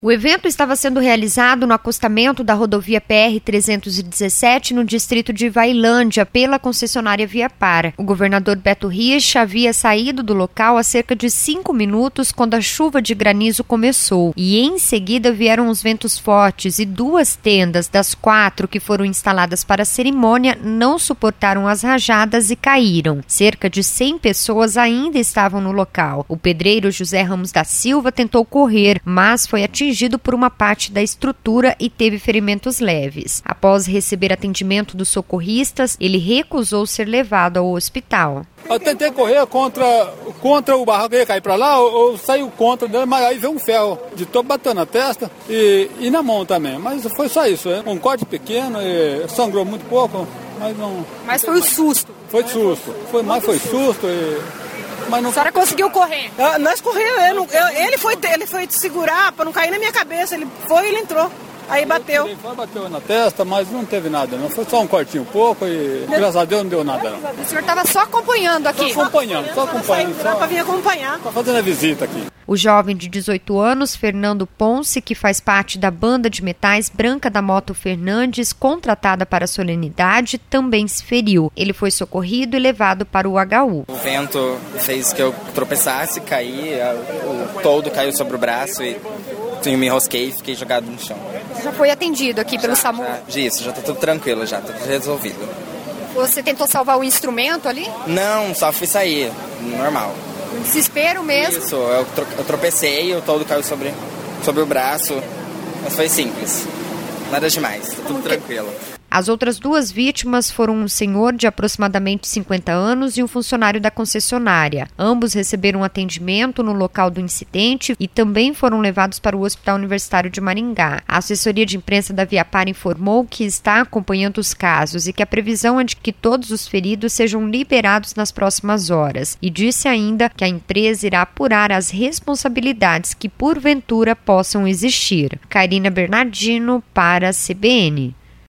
O evento estava sendo realizado no acostamento da rodovia PR-317, no distrito de Vailândia, pela concessionária Viapar. O governador Beto Richa havia saído do local há cerca de 5 minutos quando a chuva de granizo começou. E em seguida vieram os ventos fortes e 2 tendas das 4 que foram instaladas para a cerimônia não suportaram as rajadas e caíram. Cerca de 100 pessoas ainda estavam no local. O pedreiro José Ramos da Silva tentou correr, mas foi atingido por uma parte da estrutura e teve ferimentos leves. Após receber atendimento dos socorristas, ele recusou ser levado ao hospital. Eu tentei correr contra o barraco, ia cair para lá, eu saí contra dele, mas aí veio um ferro de topo batendo na testa e na mão também. Mas foi só isso, um corte pequeno, sangrou muito pouco, mas não... Mas foi o susto? Foi susto, foi susto Mas não... A senhora conseguiu correr? Nós corremos, ele foi te segurar para não cair na minha cabeça, ele entrou, aí bateu. Ele bateu na testa, mas não teve nada, não. Foi só um cortinho pouco e graças a Deus não deu nada, não. O senhor estava só acompanhando aqui? Só acompanhando. Para vir acompanhar. Tá fazendo a visita aqui. O jovem de 18 anos, Fernando Ponce, que faz parte da banda de metais Branca da Moto Fernandes, contratada para a solenidade, também se feriu. Ele foi socorrido e levado para o HU. O vento fez que eu tropeçasse, caí, o toldo caiu sobre o braço e eu me enrosquei e fiquei jogado no chão. Você já foi atendido aqui pelo SAMU? Isso, já tá tudo tranquilo, já tá tudo resolvido. Você tentou salvar o instrumento ali? Não, só fui sair, normal. Desespero mesmo? Isso, eu tropecei, o toldo caiu sobre o braço, mas foi simples, nada demais, tá tudo tranquilo. As outras 2 vítimas foram um senhor de aproximadamente 50 anos e um funcionário da concessionária. Ambos receberam atendimento no local do incidente e também foram levados para o Hospital Universitário de Maringá. A assessoria de imprensa da Viapar informou que está acompanhando os casos e que a previsão é de que todos os feridos sejam liberados nas próximas horas. E disse ainda que a empresa irá apurar as responsabilidades que porventura possam existir. Karina Bernardino para a CBN.